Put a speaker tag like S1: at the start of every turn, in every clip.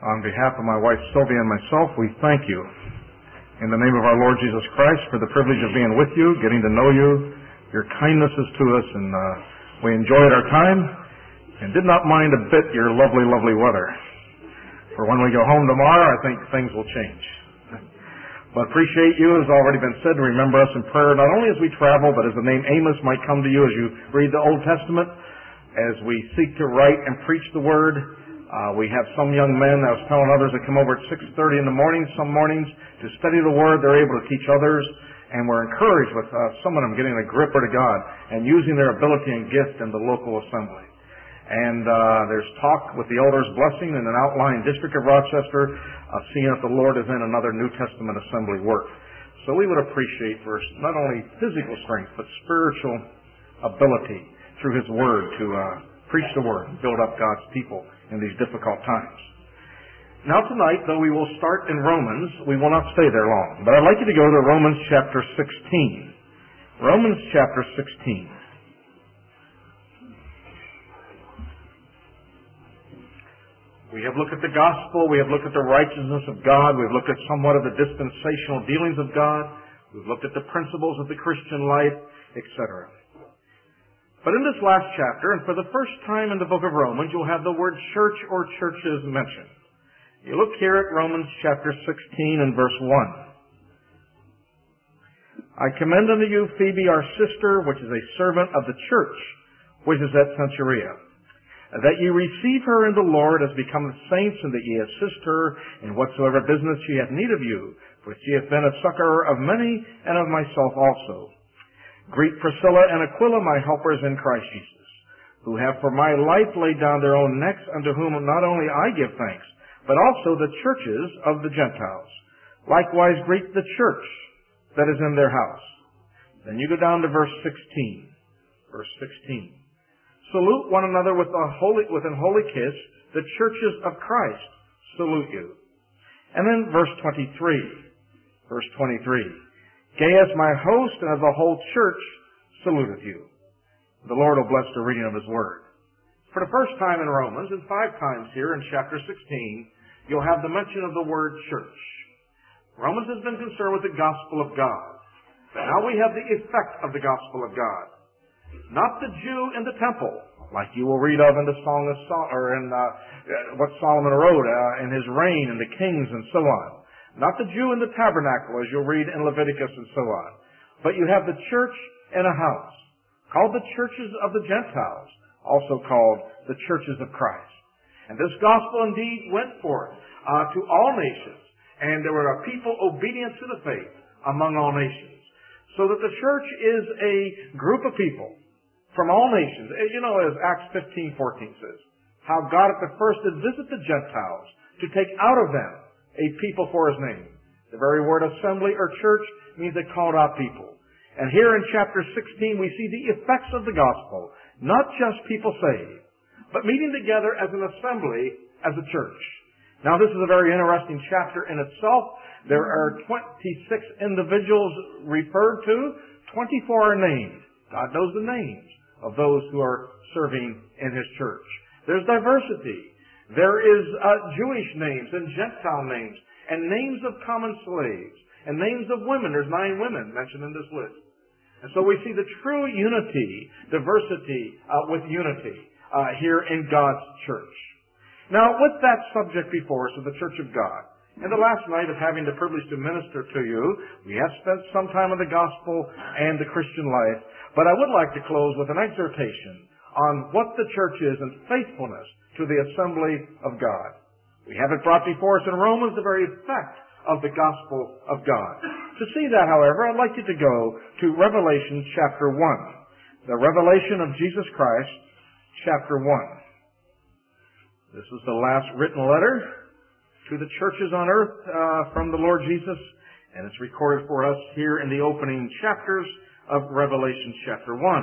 S1: On behalf of my wife Sylvia and myself, we thank you in the name of our Lord Jesus Christ for the privilege of being with you, getting to know you, your kindnesses to us, and we enjoyed our time and did not mind a bit your lovely, lovely weather. For when we go home tomorrow, I think things will change. But appreciate you, as already been said, to remember us in prayer, not only as we travel, but as the name Amos might come to you as you read the Old Testament, as we seek to write and preach the Word. We have some young men, I was telling others, that come over at 6:30 in the morning, some mornings, to study the Word. They're able to teach others, and we're encouraged with some of them getting a gripper to God and using their ability and gift in the local assembly. And there's talk with the elders' blessing in an outlying district of Rochester, seeing if the Lord is in another New Testament assembly work. So we would appreciate first not only physical strength, but spiritual ability through His Word to preach the Word and build up God's people in these difficult times. Now tonight, though we will start in Romans, we will not stay there long. But I'd like you to go to Romans chapter 16. Romans chapter 16. We have looked at the gospel, we have looked at the righteousness of God, we've looked at somewhat of the dispensational dealings of God, we've looked at the principles of the Christian life, etc. But in this last chapter, and for the first time in the book of Romans, you'll have the word church or churches mentioned. You look here at Romans chapter 16 and verse 1. I commend unto you Phoebe our sister, which is a servant of the church, which is at Cenchrea, that ye receive her in the Lord as becometh saints, and that ye assist her in whatsoever business she hath need of you, for she hath been a succorer of many, and of myself also. Greet Priscilla and Aquila, my helpers in Christ Jesus, who have for my life laid down their own necks, unto whom not only I give thanks, but also the churches of the Gentiles. Likewise greet the church that is in their house. Then you go down to verse 16. Verse 16. Salute one another with an holy kiss. The churches of Christ salute you. And then verse 23. Verse 23. Gaius, my host, and of the whole church, saluteth you. The Lord will bless the reading of His Word. For the first time in Romans, and 5 times here in chapter 16, you'll have the mention of the word church. Romans has been concerned with the gospel of God. But now we have the effect of the gospel of God. Not the Jew in the temple, like you will read of in the Song of what Solomon wrote in his reign, and the kings and so on. Not the Jew in the tabernacle, as you'll read in Leviticus and so on. But you have the church in a house, called the churches of the Gentiles, also called the churches of Christ. And this gospel indeed went forth to all nations, and there were a people obedient to the faith among all nations. So that the church is a group of people from all nations. You know, as Acts 15:14 says, how God at the first did visit the Gentiles to take out of them a people for His name. The very word assembly or church means a called out people. And here in chapter 16 we see the effects of the gospel. Not just people saved, but meeting together as an assembly, as a church. Now this is a very interesting chapter in itself. There are 26 individuals referred to. 24 are named. God knows the names of those who are serving in His church. There's diversity. There is Jewish names and Gentile names and names of common slaves and names of women. There's 9 women mentioned in this list. And so we see the true unity, diversity with unity here in God's church. Now, with that subject before us of the Church of God, and the last night of having the privilege to minister to you, we have spent some time on the gospel and the Christian life, but I would like to close with an exhortation on what the church is and faithfulness to the assembly of God. We have it brought before us in Romans, the very effect of the gospel of God. To see that, however, I'd like you to go to Revelation chapter 1. The revelation of Jesus Christ, chapter 1. This is the last written letter to the churches on earth from the Lord Jesus, and it's recorded for us here in the opening chapters of Revelation chapter 1.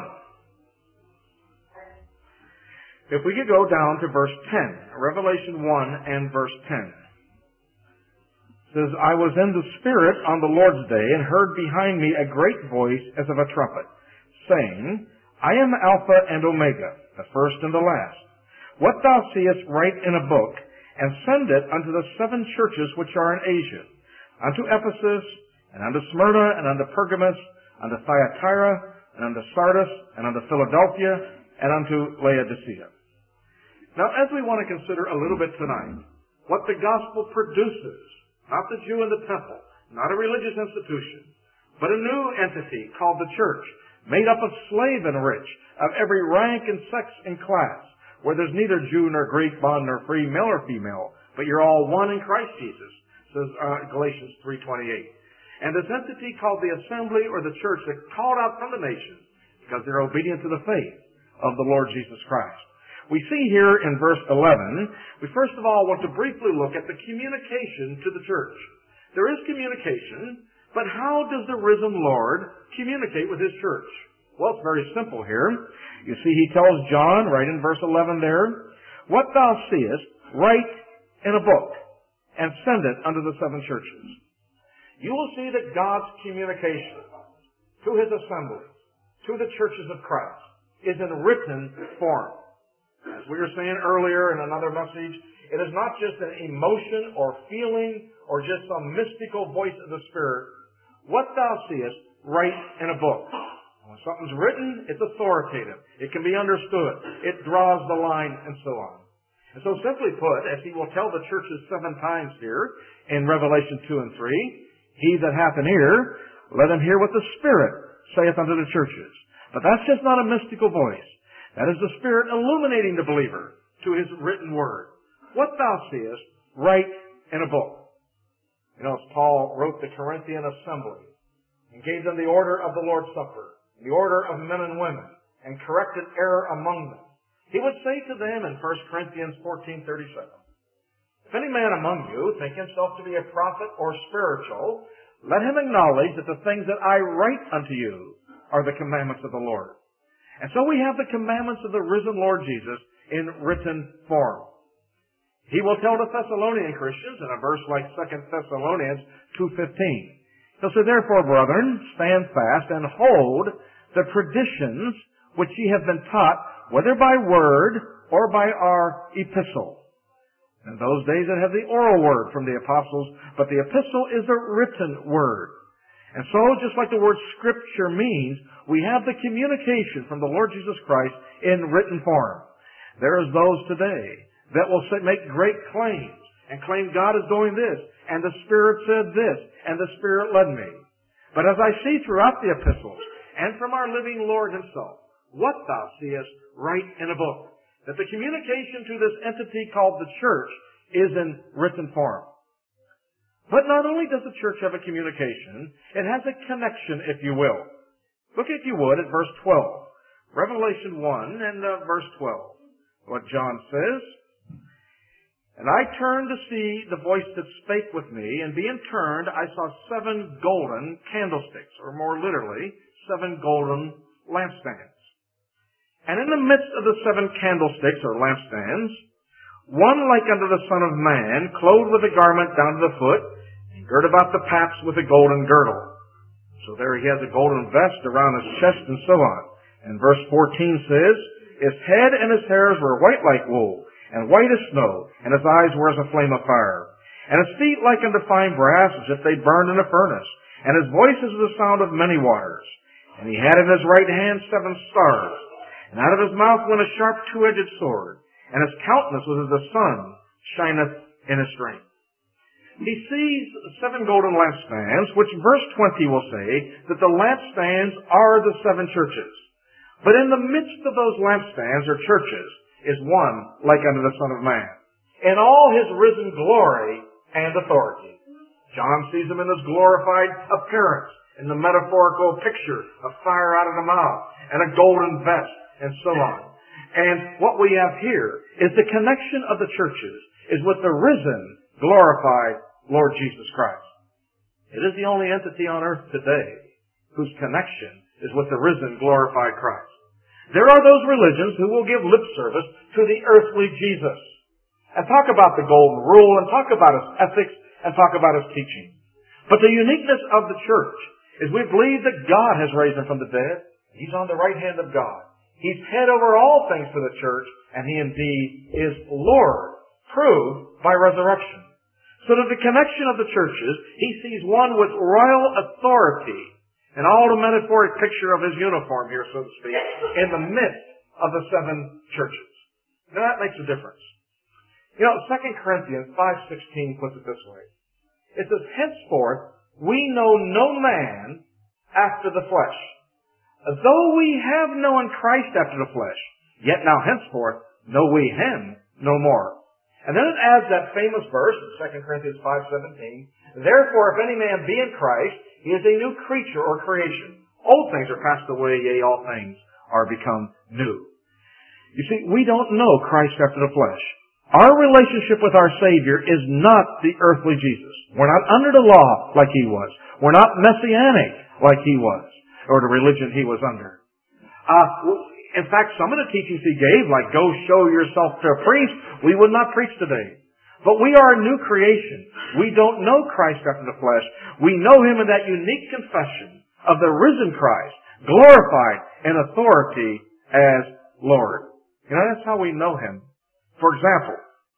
S1: If we could go down to verse 10, Revelation 1 and verse 10. It says, I was in the Spirit on the Lord's day, and heard behind me a great voice as of a trumpet, saying, I am Alpha and Omega, the first and the last. What thou seest, write in a book, and send it unto the 7 churches which are in Asia, unto Ephesus, and unto Smyrna, and unto Pergamos, unto Thyatira, and unto Sardis, and unto Philadelphia, and unto Laodicea. Now, as we want to consider a little bit tonight, what the gospel produces, not the Jew in the temple, not a religious institution, but a new entity called the church, made up of slave and rich, of every rank and sex and class, where there's neither Jew nor Greek, bond nor free, male or female, but you're all one in Christ Jesus, says Galatians 3:28. And this entity called the assembly or the church that called out from the nations because they're obedient to the faith of the Lord Jesus Christ. We see here in verse 11, we first of all want to briefly look at the communication to the church. There is communication, but how does the risen Lord communicate with His church? Well, it's very simple here. You see, He tells John, right in verse 11 there, what thou seest, write in a book, and send it unto the 7 churches. You will see that God's communication to His assemblies, to the churches of Christ, is in written form. As we were saying earlier in another message, it is not just an emotion or feeling or just some mystical voice of the Spirit. What thou seest, write in a book. When something's written, it's authoritative. It can be understood. It draws the line and so on. And so simply put, as He will tell the churches 7 times here in Revelation 2 and 3, he that hath an ear, let him hear what the Spirit saith unto the churches. But that's just not a mystical voice. That is the Spirit illuminating the believer to His written word. What thou seest, write in a book. You know, as Paul wrote the Corinthian assembly and gave them the order of the Lord's Supper, the order of men and women, and corrected error among them, he would say to them in 1 Corinthians 14:37, if any man among you think himself to be a prophet or spiritual, let him acknowledge that the things that I write unto you are the commandments of the Lord. And so we have the commandments of the risen Lord Jesus in written form. He will tell the Thessalonian Christians in a verse like 2 Thessalonians 2:15. He'll say, therefore, brethren, stand fast and hold the traditions which ye have been taught, whether by word or by our epistle. In those days it had the oral word from the apostles, but the epistle is the written word. And so, just like the word Scripture means, we have the communication from the Lord Jesus Christ in written form. There is those today that will make great claims and claim God is doing this, and the Spirit said this, and the Spirit led me. But as I see throughout the epistles, and from our living Lord Himself, what thou seest, write in a book. That the communication to this entity called the church is in written form. But not only does the church have a communication, it has a connection, if you will. Look, if you would, at verse 12. Revelation 1 and verse 12. What John says, and I turned to see the voice that spake with me, and being turned, I saw 7 golden candlesticks, or more literally, 7 golden lampstands. And in the midst of the 7 candlesticks, or lampstands, one like unto the Son of Man, clothed with a garment down to the foot, and girt about the paps with a golden girdle. So there he has a golden vest around his chest and so on. And verse 14 says, his head and his hairs were white like wool, and white as snow, and his eyes were as a flame of fire. And his feet like unto fine brass, as if they burned in a furnace. And his voice as the sound of many waters. And he had in his right hand 7 stars. And out of his mouth went a sharp 2-edged sword. And his countenance was as the sun shineth in his strength. He sees 7 golden lampstands, which verse 20 will say that the lampstands are the 7 churches. But in the midst of those lampstands, or churches, is one like unto the Son of Man, in all His risen glory and authority. John sees Him in His glorified appearance, in the metaphorical picture of fire out of the mouth, and a golden vest, and so on. And what we have here is the connection of the churches is with the risen, glorified Lord Jesus Christ. It is the only entity on earth today whose connection is with the risen, glorified Christ. There are those religions who will give lip service to the earthly Jesus and talk about the golden rule and talk about His ethics and talk about His teaching. But the uniqueness of the church is we believe that God has raised Him from the dead. He's on the right hand of God. He's head over all things for the church, and He indeed is Lord proved by resurrection. So that the connection of the churches, he sees one with royal authority, an all-metaphoric picture of his uniform here, so to speak, in the midst of the seven churches. Now that makes a difference. 2 Corinthians 5:16 puts it this way. It says, henceforth we know no man after the flesh. Though we have known Christ after the flesh, yet now henceforth know we him no more. And then it adds that famous verse in 2 Corinthians 5:17, therefore if any man be in Christ, he is a new creature or creation. Old things are passed away, yea, all things are become new. You see, we don't know Christ after the flesh. Our relationship with our Savior is not the earthly Jesus. We're not under the law like he was. We're not messianic like he was, or the religion he was under. In fact, some of the teachings he gave, like go show yourself to a priest, we would not preach today. But we are a new creation. We don't know Christ after the flesh. We know him in that unique confession of the risen Christ, glorified in authority as Lord. That's how we know him. For example,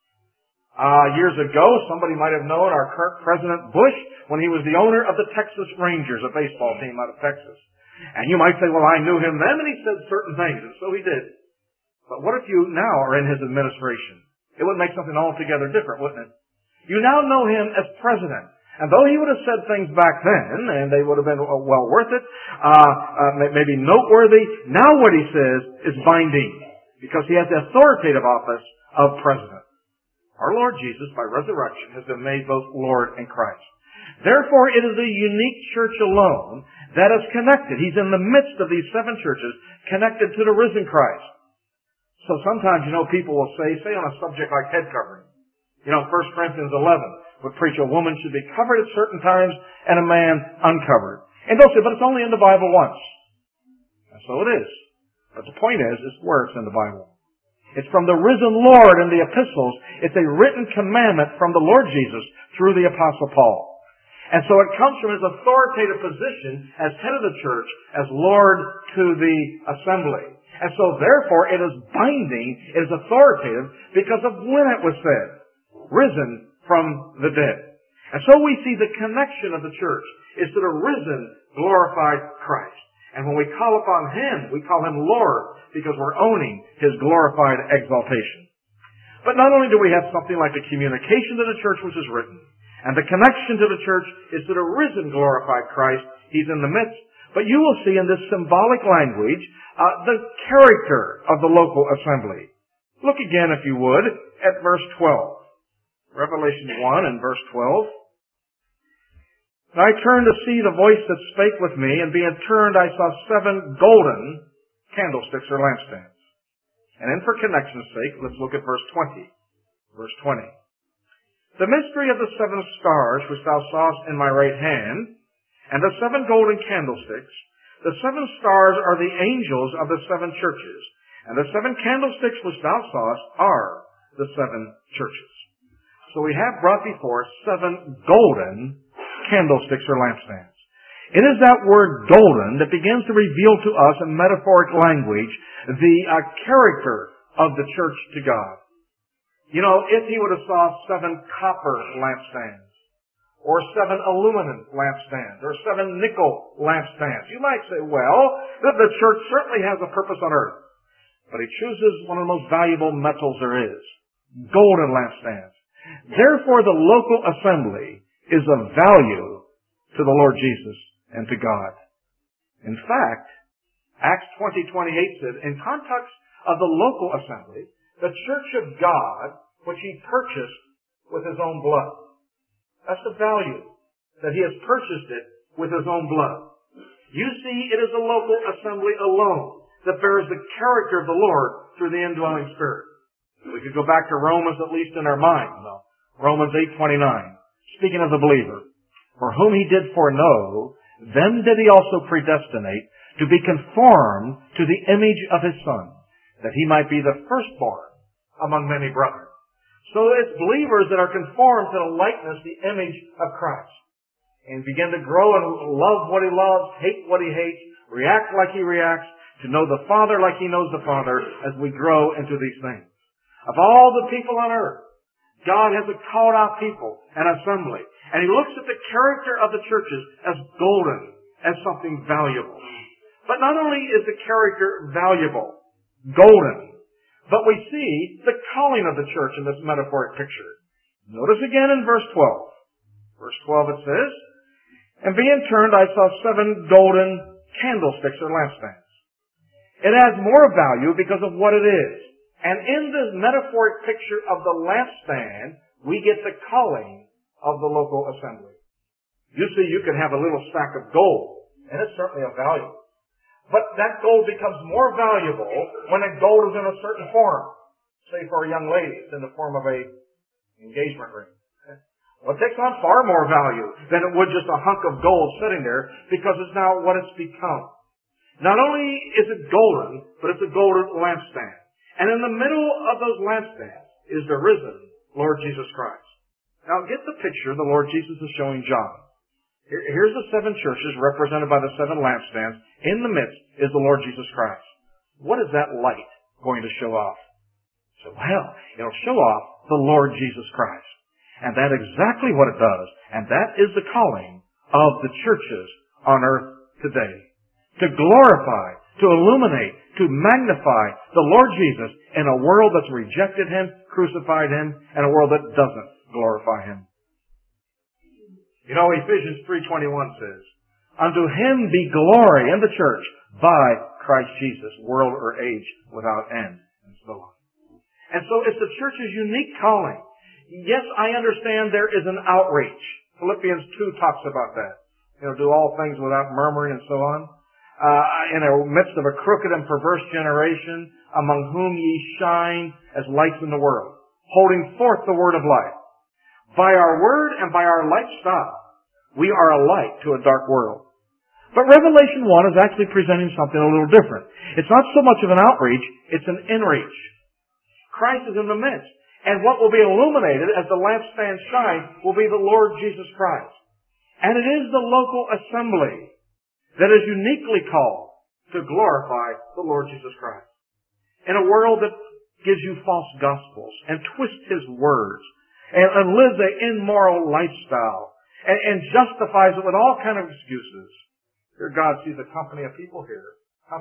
S1: years ago, somebody might have known our current President Bush when he was the owner of the Texas Rangers, a baseball team out of Texas. And you might say, well, I knew him then, and he said certain things, and so he did. But what if you now are in his administration? It would make something altogether different, wouldn't it? You now know him as president. And though he would have said things back then, and they would have been well worth it, maybe noteworthy, now what he says is binding, because he has the authoritative office of president. Our Lord Jesus, by resurrection, has been made both Lord and Christ. Therefore, it is the unique church alone that is connected. He's in the midst of these seven churches, connected to the risen Christ. So sometimes, people will say on a subject like head covering. 1 Corinthians 11 would preach a woman should be covered at certain times and a man uncovered. And they'll say, but it's only in the Bible once. And so it is. But the point is where it's in the Bible. It's from the risen Lord in the epistles. It's a written commandment from the Lord Jesus through the Apostle Paul. And so it comes from his authoritative position as head of the church, as Lord to the assembly. And so therefore it is binding, it is authoritative because of when it was said, risen from the dead. And so we see the connection of the church is to the risen, glorified Christ. And when we call upon him, we call him Lord because we're owning his glorified exaltation. But not only do we have something like the communication to the church which is written, and the connection to the church is to the risen, glorified Christ. He's in the midst. But you will see in this symbolic language the character of the local assembly. Look again, if you would, at verse 12. Revelation 1 and verse 12. And I turned to see the voice that spake with me, and being turned I saw 7 golden candlesticks or lampstands. And then for connection's sake, let's look at verse 20. Verse 20. The mystery of the 7 stars which thou sawest in my right hand, and the 7 golden candlesticks, the 7 stars are the angels of the 7 churches, and the 7 candlesticks which thou sawest are the 7 churches. So we have brought before 7 golden candlesticks or lampstands. It is that word golden that begins to reveal to us in metaphoric language the character of the church to God. If he would have saw 7 copper lampstands, or 7 aluminum lampstands, or 7 nickel lampstands, you might say, well, the church certainly has a purpose on earth. But he chooses one of the most valuable metals there is, golden lampstands. Therefore, the local assembly is of value to the Lord Jesus and to God. In fact, Acts 20:28 says, in context of the local assembly, the church of God, which he purchased with his own blood. That's the value, that he has purchased it with his own blood. You see, it is the local assembly alone that bears the character of the Lord through the indwelling Spirit. We could go back to Romans, at least in our mind. Romans 8:29, speaking of the believer, for whom he did foreknow, them did he also predestinate to be conformed to the image of his Son, that he might be the firstborn among many brethren. So it's believers that are conformed to the likeness, the image of Christ, and begin to grow and love what he loves, hate what he hates, react like he reacts, to know the Father like he knows the Father as we grow into these things. Of all the people on earth, God has a called out people, an assembly. And He looks at the character of the churches as golden, as something valuable. But not only is the character valuable, golden, but we see the calling of the church in this metaphoric picture. Notice again in verse 12. Verse 12 it says, "And being turned, I saw 7 golden candlesticks or lampstands." It has more value because of what it is. And in this metaphoric picture of the lampstand, we get the calling of the local assembly. You see, you can have a little stack of gold, and it's certainly of value. But that gold becomes more valuable when the gold is in a certain form. Say for a young lady, it's in the form of a engagement ring. Well, it takes on far more value than it would just a hunk of gold sitting there because it's now what it's become. Not only is it golden, but it's a golden lampstand. And in the middle of those lampstands is the risen Lord Jesus Christ. Now get the picture the Lord Jesus is showing John. Here's the 7 churches represented by the 7 lampstands. In the midst is the Lord Jesus Christ. What is that light going to show off? So, well, it'll show off the Lord Jesus Christ. And that's exactly what it does. And that is the calling of the churches on earth today. To glorify, to illuminate, to magnify the Lord Jesus in a world that's rejected Him, crucified Him, and a world that doesn't glorify Him. You know, Ephesians 3:21 says, "Unto Him be glory in the church by Christ Jesus, world or age without end," and so on. And so it's the church's unique calling. Yes, I understand there is an outreach. Philippians 2 talks about that. Do all things without murmuring and so on. In the midst of a crooked and perverse generation, among whom ye shine as lights in the world, holding forth the word of life. By our word and by our lifestyle, we are a light to a dark world. But Revelation 1 is actually presenting something a little different. It's not so much of an outreach, it's an inreach. Christ is in the midst. And what will be illuminated as the lampstand shines will be the Lord Jesus Christ. And it is the local assembly that is uniquely called to glorify the Lord Jesus Christ. In a world that gives you false gospels and twists His words and lives an immoral lifestyle and justifies it with all kind of excuses. Here God sees a company of people here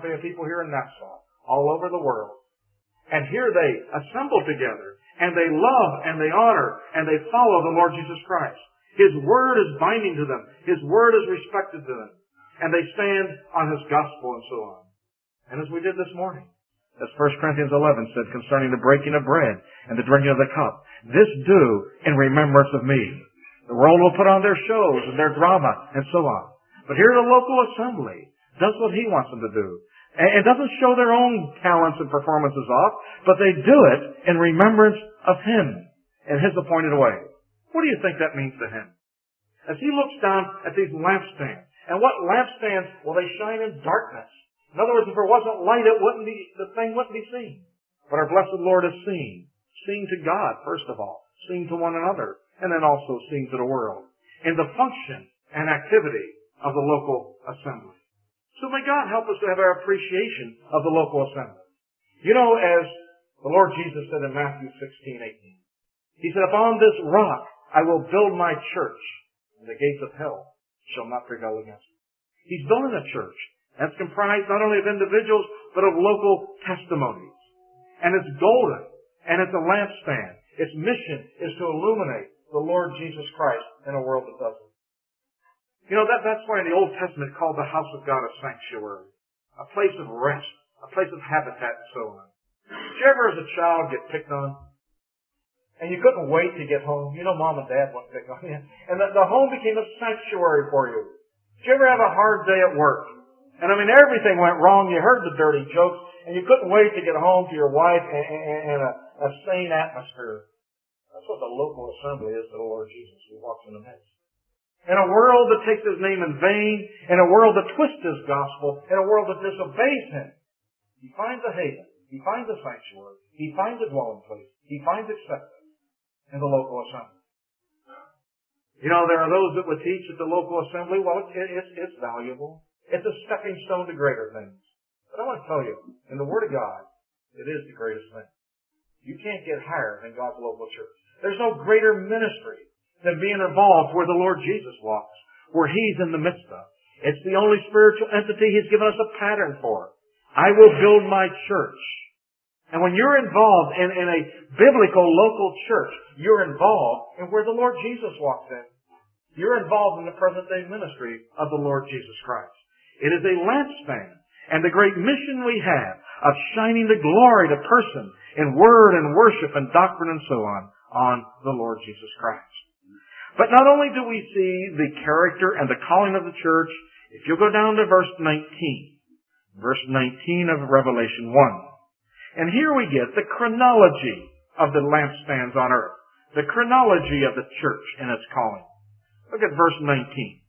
S1: in Nassau, all over the world. And here they assemble together and they love and they honor and they follow the Lord Jesus Christ. His word is binding to them. His word is respected to them. And they stand on His gospel and so on. And as we did this morning, as 1 Corinthians 11 said concerning the breaking of bread and the drinking of the cup, "This do in remembrance of me." The world will put on their shows and their drama and so on. But here the local assembly does what He wants them to do. And doesn't show their own talents and performances off, but they do it in remembrance of Him in His appointed way. What do you think that means to Him? As He looks down at these lampstands, and what lampstands? Well, they shine in darkness. In other words, if there wasn't light, the thing wouldn't be seen. But our blessed Lord is seen. Seen to God, first of all. Seen to one another. And then also seen to the world. In the function and activity of the local assembly. So may God help us to have our appreciation of the local assembly. You know, as the Lord Jesus said in Matthew 16:18, He said, "Upon this rock I will build my church, and the gates of hell shall not prevail against it." He's building a church that's comprised not only of individuals, but of local testimonies. And it's golden, and it's a lampstand. Its mission is to illuminate the Lord Jesus Christ in a world that doesn't. You know, that's why in the Old Testament called the house of God a sanctuary, a place of rest, a place of habitat, and so on. Did you ever as a child get picked on? And you couldn't wait to get home. You know Mom and Dad wouldn't pick on you. And the home became a sanctuary for you. Did you ever have a hard day at work? And I mean, everything went wrong. You heard the dirty jokes, and you couldn't wait to get home to your wife in a sane atmosphere. That's what the local assembly is to the Lord Jesus who walks in the midst. In a world that takes His name in vain, in a world that twists His gospel, in a world that disobeys Him, He finds a haven, He finds a sanctuary, He finds a dwelling place, He finds acceptance in the local assembly. You know, there are those that would teach at the local assembly, well, it's valuable. It's a stepping stone to greater things. But I want to tell you, in the Word of God, it is the greatest thing. You can't get higher than God's local church. There's no greater ministry than being involved where the Lord Jesus walks, where He's in the midst of. It's the only spiritual entity He's given us a pattern for. I will build my church. And when you're involved in a biblical local church, you're involved in where the Lord Jesus walks in. You're involved in the present day ministry of the Lord Jesus Christ. It is a lampstand. And the great mission we have of shining the glory to person in word and worship and doctrine and so on the Lord Jesus Christ. But not only do we see the character and the calling of the church, if you'll go down to verse 19 of Revelation 1. And here we get the chronology of the lampstands on earth, the chronology of the church and its calling. Look at verse 19.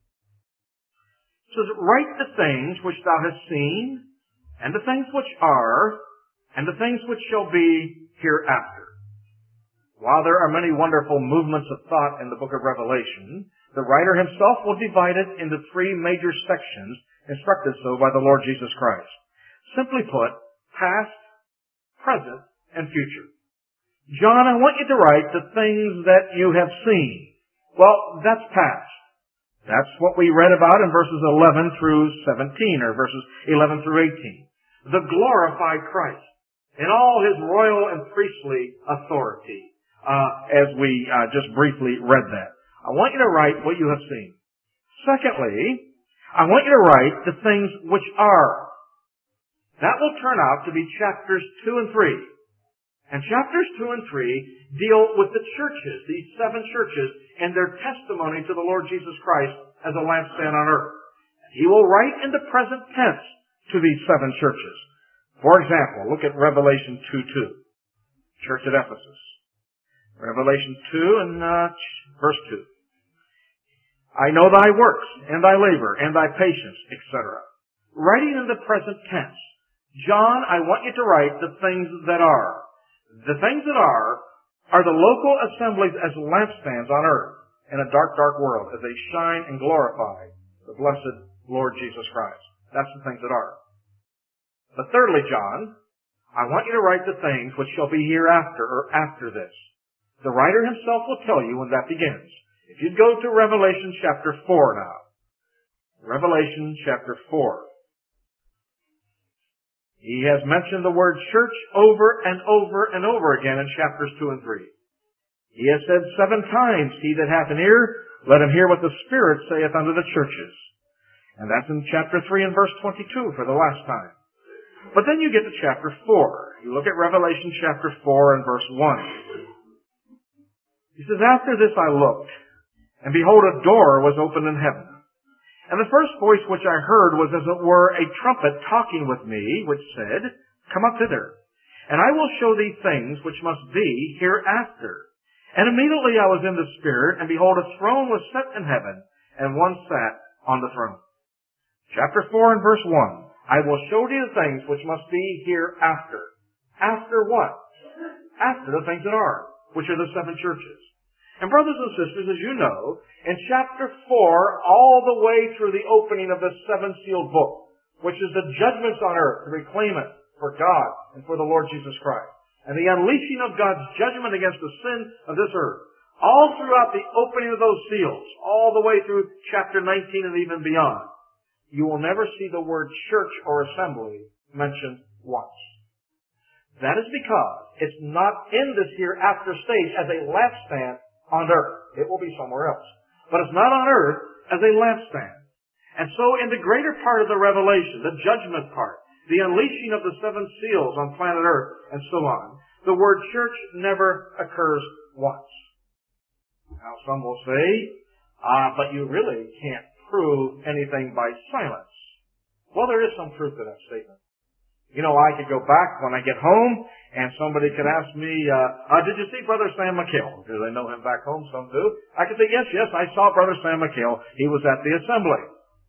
S1: It says, write the things which thou hast seen, and the things which are, and the things which shall be hereafter. While there are many wonderful movements of thought in the book of Revelation, the writer himself will divide it into three major sections, instructed so by the Lord Jesus Christ. Simply put, past, present, and future. John, I want you to write the things that you have seen. Well, that's past. That's what we read about in verses 11 through 17, or verses 11 through 18. The glorified Christ in all His royal and priestly authority, as we just briefly read that. I want you to write what you have seen. Secondly, I want you to write the things which are. That will turn out to be chapters 2 and 3. And chapters 2 and 3 deal with the churches, these 7 churches, and their testimony to the Lord Jesus Christ as a lampstand on earth. He will write in the present tense to these 7 churches. For example, look at Revelation 2:2, church at Ephesus. Revelation 2 and verse 2. I know thy works, and thy labor, and thy patience, etc. Writing in the present tense. John, I want you to write the things that are. The things that are the local assemblies as lampstands on earth in a dark, dark world as they shine and glorify the blessed Lord Jesus Christ. That's the things that are. But thirdly, John, I want you to write the things which shall be hereafter or after this. The writer himself will tell you when that begins. If you'd go to Revelation chapter 4 now. Revelation chapter 4. He has mentioned the word church over and over and over again in chapters 2 and 3. He has said 7 times, he that hath an ear, let him hear what the Spirit saith unto the churches. And that's in chapter 3 and verse 22 for the last time. But then you get to chapter 4. You look at Revelation chapter 4 and verse 1. He says, after this I looked, and behold, a door was opened in heaven. And the first voice which I heard was as it were a trumpet talking with me, which said, come up hither, and I will show thee things which must be hereafter. And immediately I was in the Spirit, and behold, a throne was set in heaven, and one sat on the throne. Chapter 4 and verse 1. I will show thee the things which must be hereafter. After what? After the things that are, which are the 7 churches. And brothers and sisters, as you know, in chapter 4, all the way through the opening of the 7-sealed book, which is the judgments on earth to reclaim it for God and for the Lord Jesus Christ, and the unleashing of God's judgment against the sin of this earth, all throughout the opening of those seals, all the way through chapter 19 and even beyond, you will never see the word church or assembly mentioned once. That is because it's not in this hereafter stage as a lampstand on earth. It will be somewhere else. But it's not on earth as a lampstand. And so in the greater part of the revelation, the judgment part, the unleashing of the 7 seals on planet earth, and so on, the word church never occurs once. Now some will say, but you really can't prove anything by silence. Well, there is some truth to that statement. You know, I could go back when I get home, and somebody could ask me, did you see Brother Sam McHale? Do they know him back home? Some do. I could say, yes, I saw Brother Sam McHale. He was at the assembly.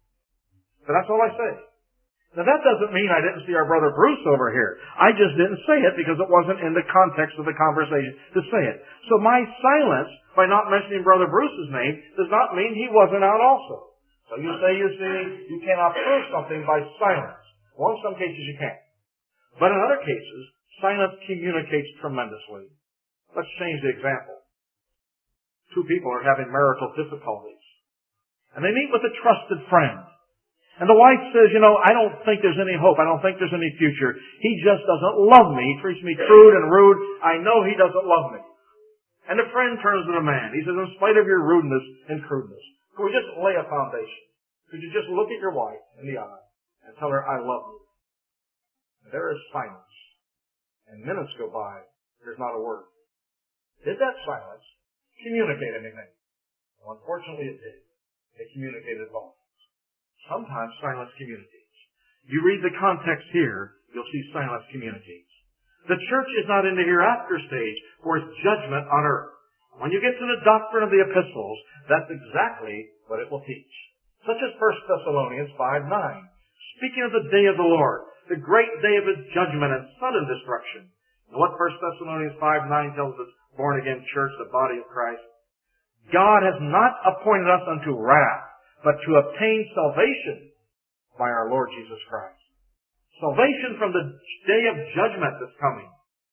S1: But that's all I say. Now that doesn't mean I didn't see our Brother Bruce over here. I just didn't say it because it wasn't in the context of the conversation to say it. So my silence, by not mentioning Brother Bruce's name, does not mean he wasn't out also. So you say, you cannot prove something by silence. Well, in some cases you can. But in other cases, silence communicates tremendously. Let's change the example. Two people are having marital difficulties. And they meet with a trusted friend. And the wife says, I don't think there's any hope. I don't think there's any future. He just doesn't love me. He treats me crude and rude. I know he doesn't love me. And the friend turns to the man. He says, in spite of your rudeness and crudeness, could we just lay a foundation? Could you just look at your wife in the eye and tell her, I love you? And there is silence. And minutes go by. There's not a word. Did that silence communicate anything? Well, unfortunately it did. It communicated volumes. Sometimes silence communicates. You read the context here, you'll see silence communicates. The church is not in the hereafter stage where it's judgment on earth. When you get to the doctrine of the epistles, that's exactly what it will teach. Such as 1 Thessalonians 5:9. Speaking of the day of the Lord, the great day of His judgment and sudden destruction. And what 1 Thessalonians 5:9 tells us, born again church, the body of Christ. God has not appointed us unto wrath, but to obtain salvation by our Lord Jesus Christ. Salvation from the day of judgment that's coming.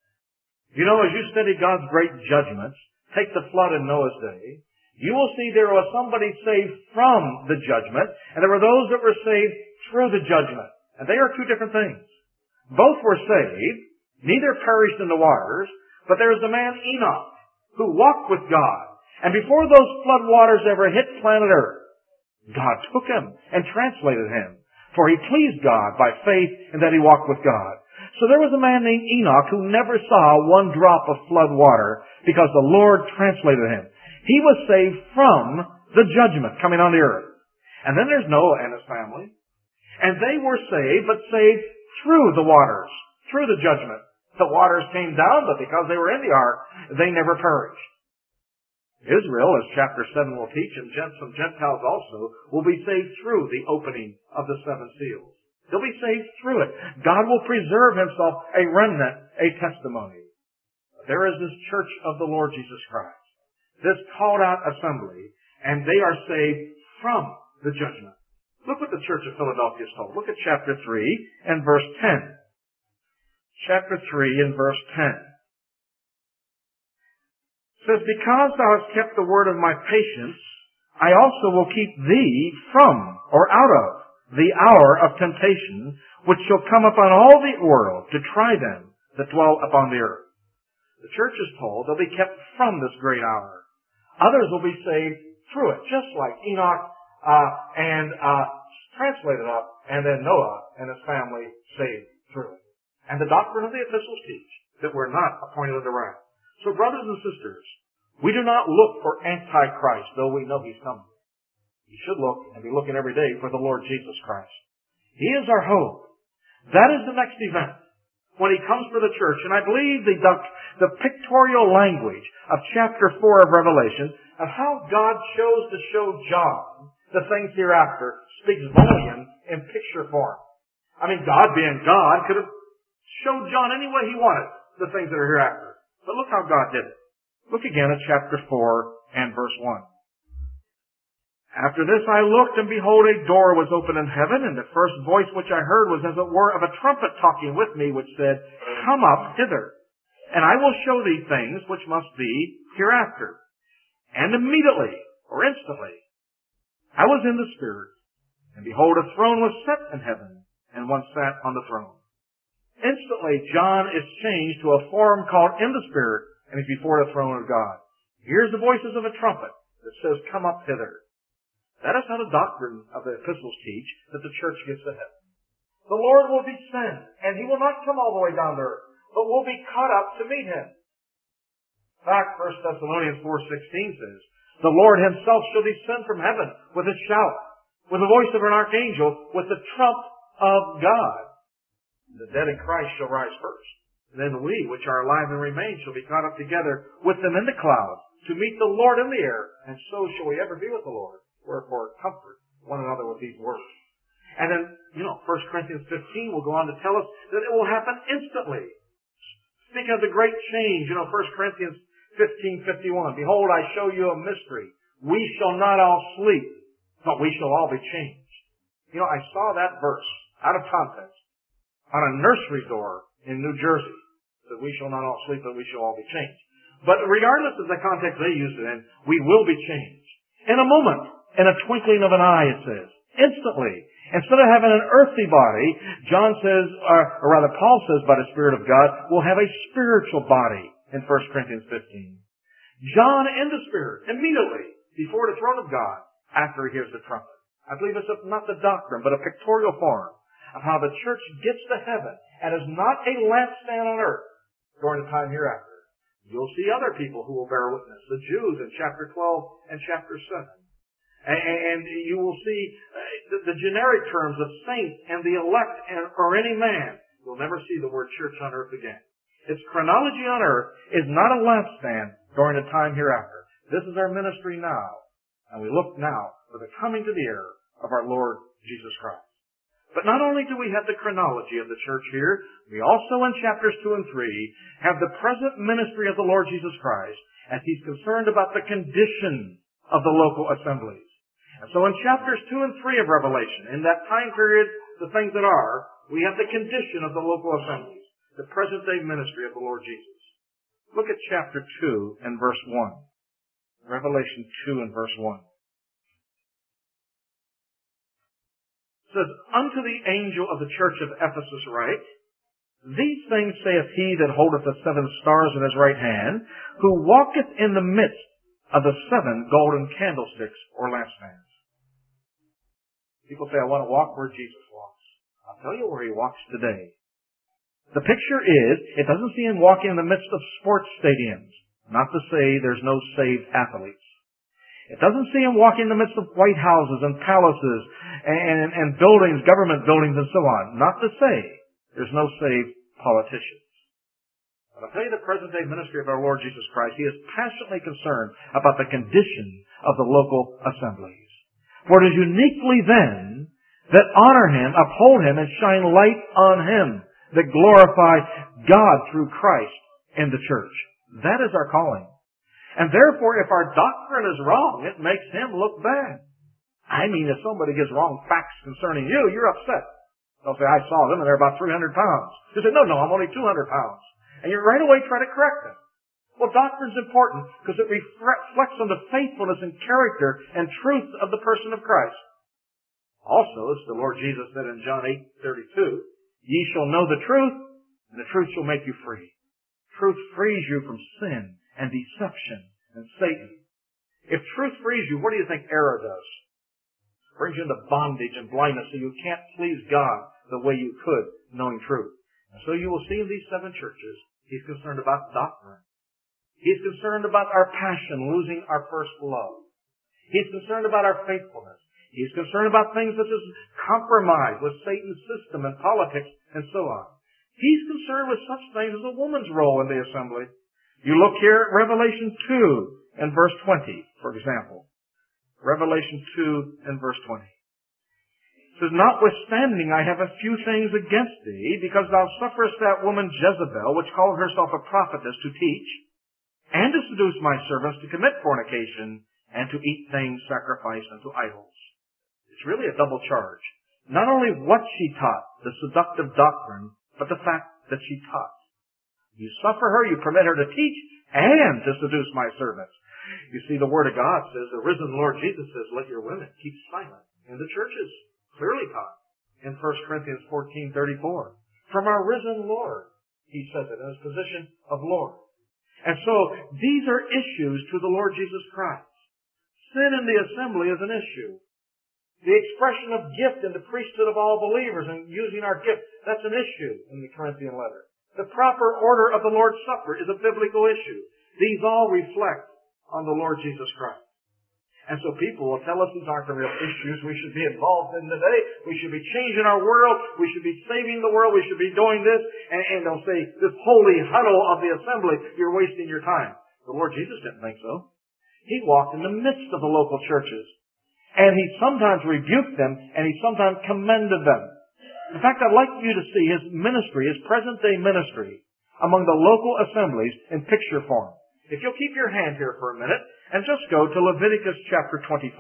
S1: As you study God's great judgments, take the flood in Noah's day, you will see there was somebody saved from the judgment, and there were those that were saved through the judgment. And they are two different things. Both were saved, neither perished in the waters, but there is the man Enoch, who walked with God. And before those flood waters ever hit planet Earth, God took him and translated him. For he pleased God by faith in that he walked with God. So there was a man named Enoch who never saw one drop of flood water because the Lord translated him. He was saved from the judgment coming on the earth. And then there's Noah and his family. And they were saved, but saved through the waters, through the judgment. The waters came down, but because they were in the ark, they never perished. Israel, as chapter 7 will teach, and some Gentiles also, will be saved through the opening of the seven seals. They'll be saved through it. God will preserve Himself a remnant, a testimony. There is this church of the Lord Jesus Christ, this called out assembly, and they are saved from the judgment. Look what the church of Philadelphia is told. Look at chapter 3 and verse 10. Chapter 3 and verse 10. Says, because thou hast kept the word of my patience, I also will keep thee from, or out of, the hour of temptation, which shall come upon all the world to try them that dwell upon the earth. The church is told they'll be kept from this great hour. Others will be saved through it, just like Enoch and translated up, and then Noah and his family saved through it. And the doctrine of the epistles teach that we're not appointed unto wrath. So brothers and sisters, we do not look for Antichrist, though we know He's coming. We should look, and be looking every day, for the Lord Jesus Christ. He is our hope. That is the next event, when He comes for the church. And I believe the pictorial language of chapter 4 of Revelation, of how God chose to show John the things hereafter, speaks volume in picture form. I mean, God being God could have showed John any way He wanted the things that are hereafter. But look how God did it. Look again at chapter 4 and verse 1. After this I looked, and behold, a door was opened in heaven, and the first voice which I heard was as it were of a trumpet talking with me, which said, Come up hither, and I will show thee things which must be hereafter. And immediately, or instantly, I was in the Spirit, and behold, a throne was set in heaven, and one sat on the throne. Instantly, John is changed to a form called in the Spirit, and he's before the throne of God. Here's the voices of a trumpet that says, Come up hither. That is how the doctrine of the epistles teach that the church gets to heaven. The Lord will descend, and He will not come all the way down to earth, but will be caught up to meet Him. In fact, 1 Thessalonians 4:16 says, The Lord Himself shall descend from heaven with a shout, with the voice of an archangel, with the trump of God. The dead in Christ shall rise first. Then we, which are alive and remain, shall be caught up together with them in the clouds to meet the Lord in the air, and so shall we ever be with the Lord. Wherefore, comfort one another with these words. And then, 1 Corinthians 15 will go on to tell us that it will happen instantly. Speaking of the great change, 1 Corinthians 15:51, Behold, I show you a mystery. We shall not all sleep, but we shall all be changed. I saw that verse out of context on a nursery door in New Jersey. That we shall not all sleep, but we shall all be changed. But regardless of the context they use it in, we will be changed. In a moment, in a twinkling of an eye, it says. Instantly. Instead of having an earthly body, John says, or rather Paul says by the Spirit of God, we'll have a spiritual body in 1 Corinthians 15. John in the Spirit, immediately, before the throne of God, after he hears the trumpet. I believe it's not the doctrine, but a pictorial form of how the church gets to heaven and is not a lampstand on earth during the time hereafter. You'll see other people who will bear witness, the Jews in chapter 12 and chapter 7. And you will see the generic terms of saints and the elect or any man. You'll never see the word church on earth again. Its chronology on earth is not a lampstand during the time hereafter. This is our ministry now. And we look now for the coming to the era of our Lord Jesus Christ. But not only do we have the chronology of the church here, we also in chapters 2 and 3 have the present ministry of the Lord Jesus Christ as He's concerned about the condition of the local assemblies. And so in chapters 2 and 3 of Revelation, in that time period, the things that are, we have the condition of the local assemblies, the present day ministry of the Lord Jesus. Look at chapter 2 and verse 1. Revelation 2 and verse 1. It says, Unto the angel of the church of Ephesus write, These things saith he that holdeth the 7 stars in his right hand, who walketh in the midst of the 7 golden candlesticks or lampstands. People say, I want to walk where Jesus walks. I'll tell you where He walks today. The picture is, it doesn't see Him walking in the midst of sports stadiums. Not to say there's no saved athletes. It doesn't see Him walking in the midst of white houses and palaces and buildings, government buildings and so on. Not to say there's no saved politicians. But I'll tell you the present day ministry of our Lord Jesus Christ, He is passionately concerned about the condition of the local assemblies. For it is uniquely then that honor Him, uphold Him, and shine light on Him, that glorify God through Christ in the church. That is our calling. And therefore, if our doctrine is wrong, it makes Him look bad. I mean, if somebody gives wrong facts concerning you, you're upset. They'll say, I saw them and they're about 300 pounds. You say, no, I'm only 200 pounds. And you right away try to correct them. Well, doctrine's important because it reflects on the faithfulness and character and truth of the person of Christ. Also, as the Lord Jesus said in John 8:32, Ye shall know the truth, and the truth shall make you free. Truth frees you from sin and deception and Satan. If truth frees you, what do you think error does? It brings you into bondage and blindness so you can't please God the way you could knowing truth. And so you will see in these 7 churches, He's concerned about doctrine. He's concerned about our passion, losing our first love. He's concerned about our faithfulness. He's concerned about things such as compromise with Satan's system and politics and so on. He's concerned with such things as a woman's role in the assembly. You look here at Revelation 2 and verse 20, for example. Revelation 2 and verse 20. It says, Notwithstanding, I have a few things against thee, because thou sufferest that woman Jezebel, which called herself a prophetess, to teach, and to seduce my servants to commit fornication, and to eat things sacrificed unto idols. It's really a double charge. Not only what she taught, the seductive doctrine, but the fact that she taught. You suffer her, you permit her to teach, and to seduce my servants. You see, the Word of God says, the risen Lord Jesus says, let your women keep silent. And the church is clearly taught in 1 Corinthians 14:34. From our risen Lord, He says it in His position of Lord. And so, these are issues to the Lord Jesus Christ. Sin in the assembly is an issue. The expression of gift in the priesthood of all believers and using our gift, that's an issue in the Corinthian letter. The proper order of the Lord's Supper is a biblical issue. These all reflect on the Lord Jesus Christ. And so people will tell us these aren't the real issues we should be involved in today. We should be changing our world. We should be saving the world. We should be doing this. And they'll say, this holy huddle of the assembly, you're wasting your time. The Lord Jesus didn't think so. He walked in the midst of the local churches. And He sometimes rebuked them, and He sometimes commended them. In fact, I'd like you to see His ministry, His present-day ministry, among the local assemblies in picture form. If you'll keep your hand here for a minute, and just go to Leviticus chapter 24.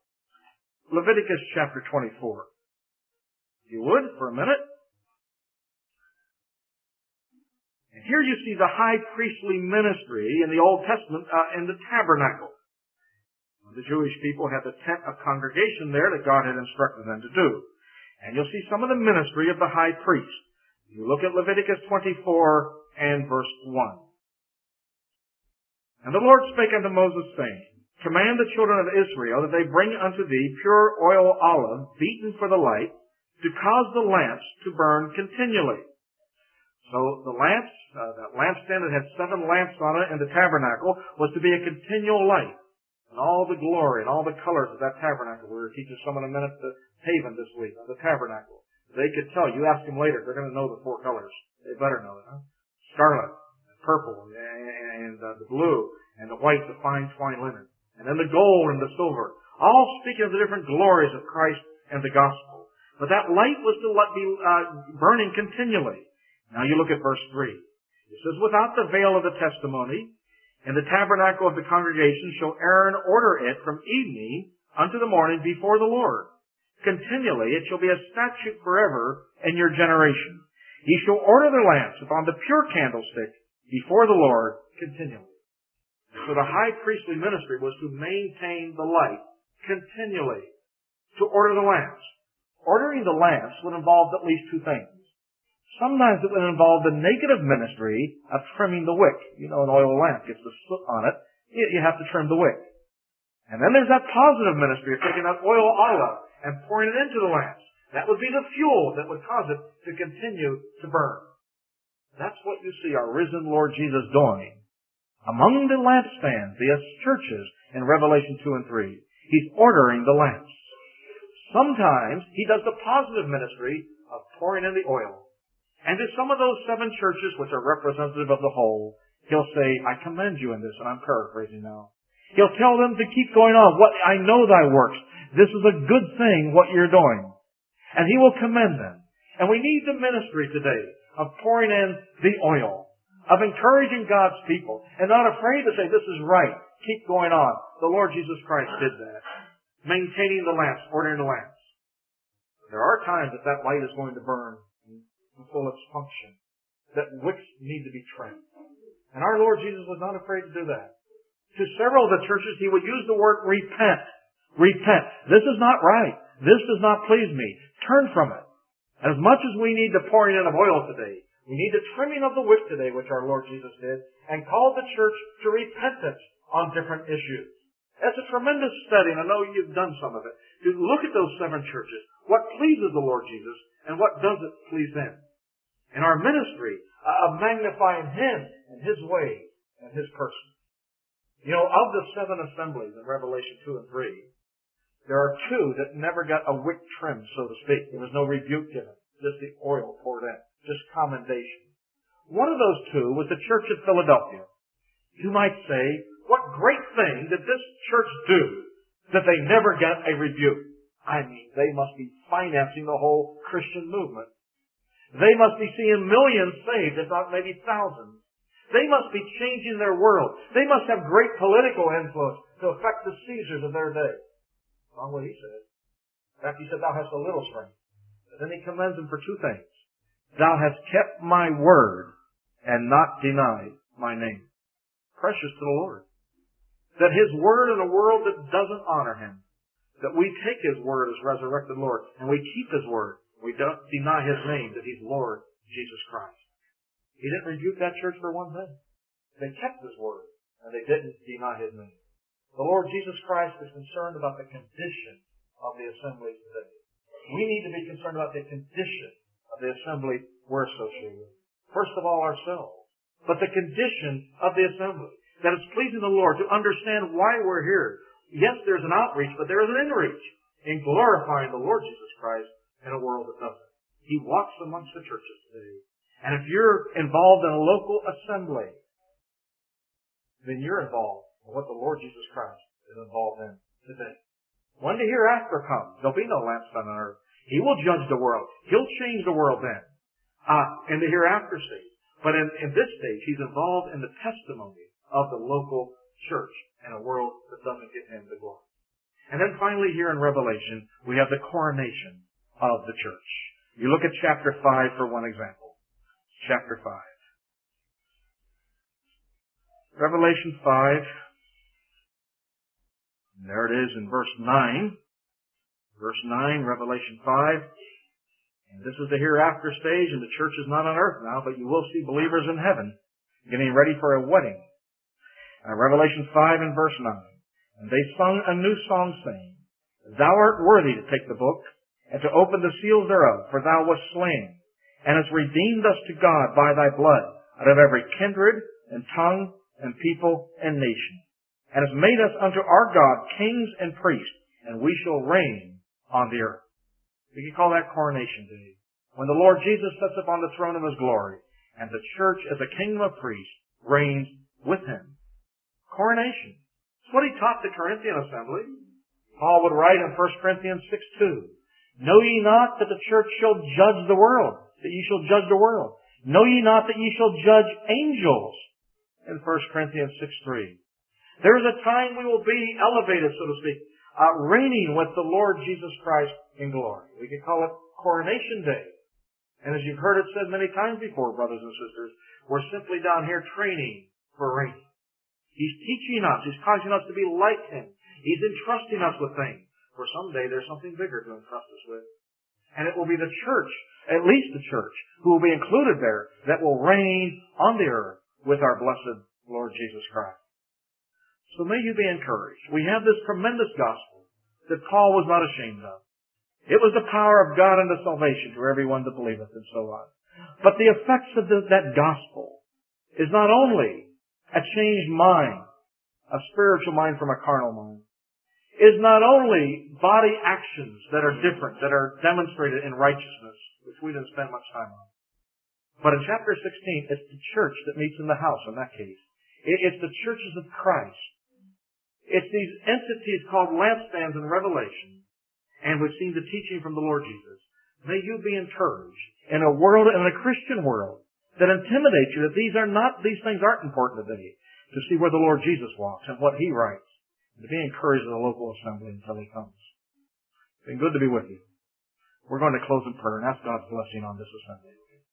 S1: Leviticus chapter 24. If you would, for a minute. And here you see the high priestly ministry in the Old Testament in the tabernacle. The Jewish people had the tent of congregation there that God had instructed them to do. And you'll see some of the ministry of the high priest. You look at Leviticus 24 and verse 1. And the Lord spake unto Moses, saying, Command the children of Israel that they bring unto thee pure oil olive, beaten for the light, to cause the lamps to burn continually. So the lamps, that lampstand that had 7 lamps on it in the tabernacle, was to be a continual light. And all the glory and all the colors of that tabernacle. We were teaching someone a minute at Haven this week on the tabernacle. They could tell. You ask them later, they're going to know the 4 colors. They better know it, huh? Scarlet, purple, and the blue, and the white, the fine twine linen. And then the gold and the silver. All speaking of the different glories of Christ and the gospel. But that light was to be burning continually. Now you look at verse 3. It says, Without the veil of the testimony, in the tabernacle of the congregation shall Aaron order it from evening unto the morning before the Lord. Continually it shall be a statute forever in your generation. He shall order the lamps upon the pure candlestick before the Lord continually. So the high priestly ministry was to maintain the light continually, to order the lamps. Ordering the lamps would involve at least 2 things. Sometimes it would involve the negative ministry of trimming the wick. You know, an oil lamp gets the soot on it. You have to trim the wick. And then there's that positive ministry of taking that oil olive and pouring it into the lamps. That would be the fuel that would cause it to continue to burn. That's what you see our risen Lord Jesus doing. Among the lampstands, the churches in Revelation 2 and 3, He's ordering the lamps. Sometimes He does the positive ministry of pouring in the oil. And to some of those 7 churches, which are representative of the whole, He'll say, I commend you in this, and I'm paraphrasing now. He'll tell them to keep going on. I know thy works. This is a good thing, what you're doing. And He will commend them. And we need the ministry today of pouring in the oil, of encouraging God's people, and not afraid to say, this is right. Keep going on. The Lord Jesus Christ did that. Maintaining the lamps, ordering the lamps. There are times that light is going to burn full its function, that wicks need to be trimmed. And our Lord Jesus was not afraid to do that. To several of the churches, He would use the word repent. Repent. This is not right. This does not please me. Turn from it. As much as we need the pouring in of oil today, we need the trimming of the wick today, which our Lord Jesus did, and called the church to repentance on different issues. That's a tremendous study, and I know you've done some of it. To look at those 7 churches, what pleases the Lord Jesus, and what doesn't please them. In our ministry of magnifying Him and His way and His person. You know, of the 7 assemblies in Revelation 2 and 3, there are 2 that never got a wick trimmed, so to speak. There was no rebuke given. Just the oil poured in. Just commendation. One of those 2 was the church at Philadelphia. You might say, what great thing did this church do that they never got a rebuke? I mean, they must be financing the whole Christian movement. They must be seeing millions saved, if not maybe thousands. They must be changing their world. They must have great political influence to affect the Caesars of their day. Not what he said. In fact, he said, thou hast a little strength. But then he commends them for 2 things. Thou hast kept my word and not denied my name. Precious to the Lord. That His word in a world that doesn't honor Him. That we take His word as resurrected Lord and we keep His word. We don't deny His name, that He's Lord Jesus Christ. He didn't rebuke that church for one thing. They kept His word, and they didn't deny His name. The Lord Jesus Christ is concerned about the condition of the assembly today. We need to be concerned about the condition of the assembly we're associated with. First of all, ourselves. But the condition of the assembly. That it's pleasing the Lord to understand why we're here. Yes, there's an outreach, but there is an inreach in glorifying the Lord Jesus Christ in a world that doesn't. He walks amongst the churches today. And if you're involved in a local assembly, then you're involved in what the Lord Jesus Christ is involved in today. When the hereafter comes, there'll be no lampstand on earth. He will judge the world. He'll change the world then. In the hereafter stage. But in this stage, He's involved in the testimony of the local church in a world that doesn't give Him the glory. And then finally here in Revelation, we have the coronation of the church. You look at chapter 5 for one example. Chapter 5. Revelation 5. And there it is in verse 9. Verse 9, Revelation 5. And this is the hereafter stage, and the church is not on earth now, but you will see believers in heaven getting ready for a wedding. Revelation 5 and verse 9. And they sung a new song, saying, Thou art worthy to take the book, and to open the seals thereof, for thou wast slain, and hast redeemed us to God by thy blood, out of every kindred, and tongue, and people, and nation, and hast made us unto our God kings and priests, and we shall reign on the earth. We can call that Coronation Day, when the Lord Jesus sits upon the throne of His glory, and the church as a kingdom of priests reigns with Him. Coronation. It's what he taught the Corinthian assembly. Paul would write in 1 Corinthians 6:2, Know ye not that the church shall judge the world, that ye shall judge the world? Know ye not that ye shall judge angels? In 1 Corinthians 6:3. There is a time we will be elevated, so to speak, reigning with the Lord Jesus Christ in glory. We can call it Coronation Day. And as you've heard it said many times before, brothers and sisters, we're simply down here training for reigning. He's teaching us. He's causing us to be like Him. He's entrusting us with things. For someday there's something bigger to entrust us with. And it will be the church, at least the church, who will be included there, that will reign on the earth with our blessed Lord Jesus Christ. So may you be encouraged. We have this tremendous gospel that Paul was not ashamed of. It was the power of God unto salvation to everyone that believeth, and so on. But the effects of that gospel is not only a changed mind, a spiritual mind from a carnal mind, is not only body actions that are different, that are demonstrated in righteousness, which we didn't spend much time on. But in chapter 16, it's the church that meets in the house in that case. It's the churches of Christ. It's these entities called lampstands in Revelation. And we've seen the teaching from the Lord Jesus. May you be encouraged in a world, in a Christian world, that intimidates you, that these things aren't important today, to see where the Lord Jesus walks and what He writes, and to be encouraged in the local assembly until He comes. It's been good to be with you. We're going to close in prayer and ask God's blessing on this assembly.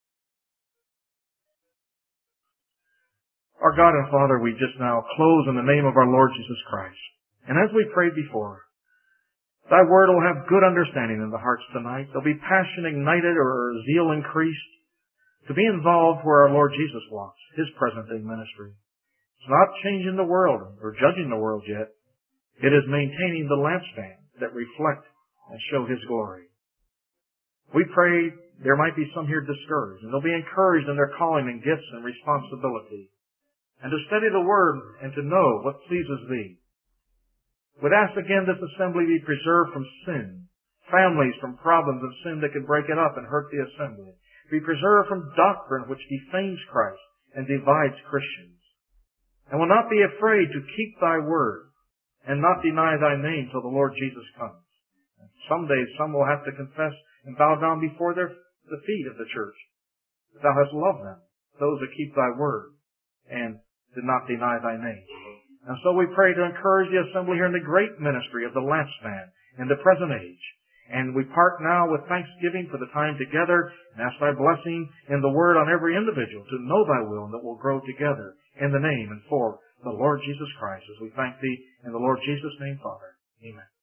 S1: Our God and Father, we just now close in the name of our Lord Jesus Christ. And as we prayed before, Thy Word will have good understanding in the hearts tonight. There'll be passion ignited or zeal increased to be involved where our Lord Jesus walks, His present-day ministry. It's not changing the world or judging the world yet. It is maintaining the lampstands that reflect and show His glory. We pray there might be some here discouraged, and they'll be encouraged in their calling and gifts and responsibility, and to study the Word and to know what pleases Thee. We'd ask again this assembly be preserved from sin, families from problems of sin that could break it up and hurt the assembly, be preserved from doctrine which defames Christ and divides Christians, and will not be afraid to keep Thy Word and not deny Thy name till the Lord Jesus comes. And someday some will have to confess and bow down before the feet of the church that Thou hast loved them, those that keep Thy Word and did not deny Thy name. And so we pray to encourage the assembly here in the great ministry of the lampstand in the present age. And we part now with thanksgiving for the time together and ask Thy blessing in the Word on every individual to know Thy will and that we'll grow together in the name and for the Lord Jesus Christ as we thank Thee in the Lord Jesus' name, Father. Amen.